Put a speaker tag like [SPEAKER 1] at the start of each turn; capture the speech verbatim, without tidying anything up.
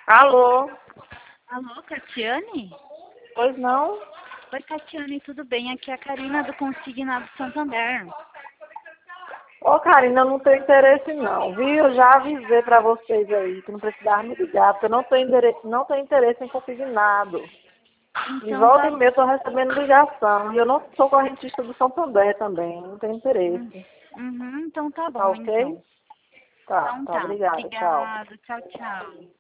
[SPEAKER 1] Alô?
[SPEAKER 2] Alô, Catiane?
[SPEAKER 1] Pois não?
[SPEAKER 2] Oi, Catiane, tudo bem? Aqui é a Karina do Consignado Santander.
[SPEAKER 1] Ô, Karina, eu não tenho interesse não, viu? Eu já avisei pra vocês aí que não precisava me ligar, porque eu não tenho interesse, não tenho interesse em consignado. De
[SPEAKER 2] Então
[SPEAKER 1] volta
[SPEAKER 2] tá.
[SPEAKER 1] e meia eu tô recebendo ligação. E eu não sou correntista do Santander também, não tenho
[SPEAKER 2] Hum,
[SPEAKER 1] interesse.
[SPEAKER 2] Uhum, então tá
[SPEAKER 1] Tá
[SPEAKER 2] bom,
[SPEAKER 1] ok?
[SPEAKER 2] então.
[SPEAKER 1] Tá,
[SPEAKER 2] Então
[SPEAKER 1] tá,
[SPEAKER 2] tá.
[SPEAKER 1] obrigada, tchau.
[SPEAKER 2] Obrigada. Tchau, tchau.